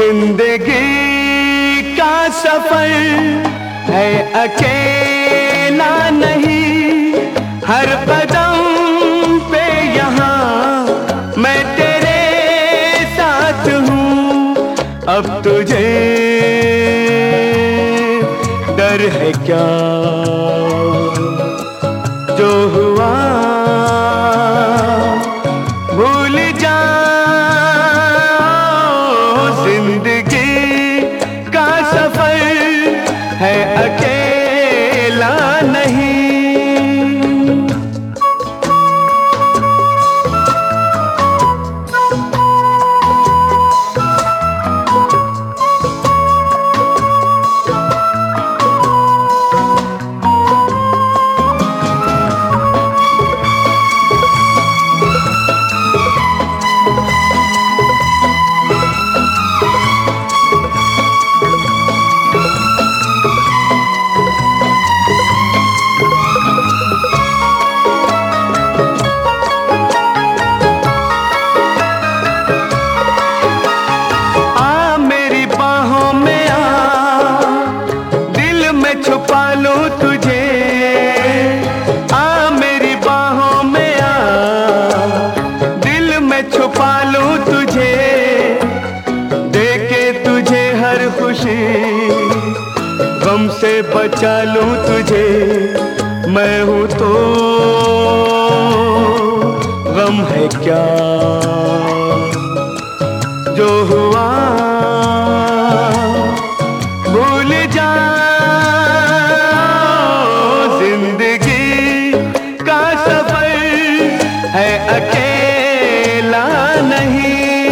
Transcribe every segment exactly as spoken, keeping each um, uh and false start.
जिंदगी का सफर है अकेला नहीं, हर कदम पे यहाँ मैं तेरे साथ हूँ। अब तुझे डर है क्या, जो हुआ भूल जा। जिंदगी का सफर है अकेला नहीं। छुपा लूं तुझे, आ मेरी बाहों में आ, दिल में छुपा लूं तुझे, देके तुझे हर खुशी, गम से बचा लूं तुझे। मैं हूँ तो गम है क्या, जो हुआ भूल जा। है अकेला नहीं।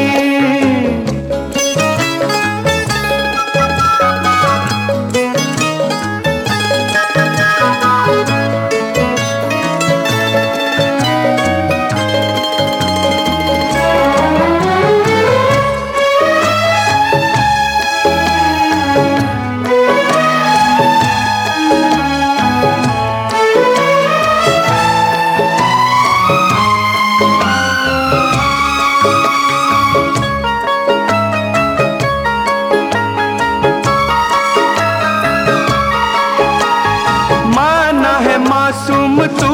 मासूम तू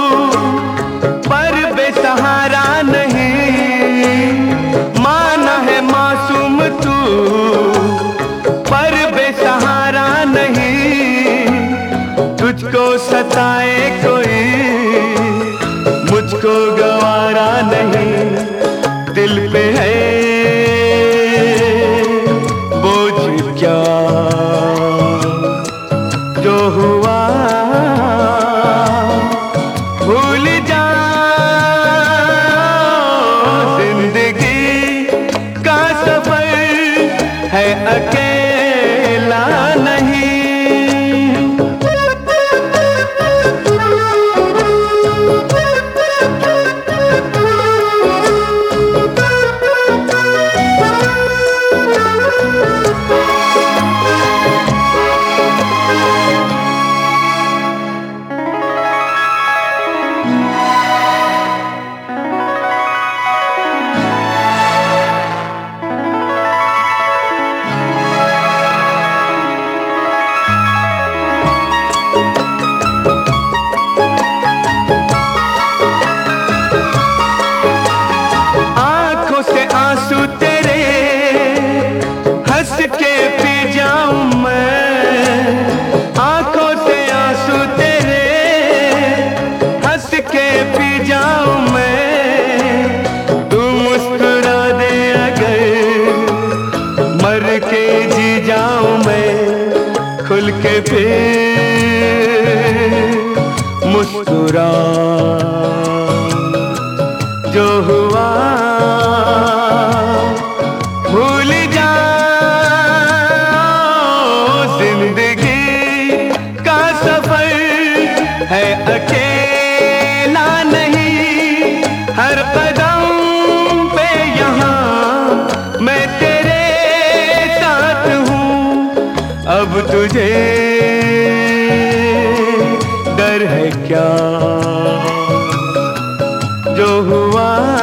पर बेसहारा नहीं, माना है मासूम तू पर बेसहारा नहीं। तुझको सताए कोई मुझको गवारा नहीं, दिल पे है बोझ क्या, जो हुआ भूल जा। जिंदगी का सफर है अकेला नहीं। आंसू तेरे हंस के पी जाऊं मैं, आंखों से आंसू तेरे हंस के पी जाऊं मैं। तू मुस्कुरा दे अगर मर के जी जाऊं मैं, खुल के फिर मुस्कुरा। जो हुआ भूल जा। जिंदगी का सफर है अकेला नहीं, हर कदम पे यहाँ मैं तेरे साथ हूँ। अब तुझे डर है क्या, जो हुआ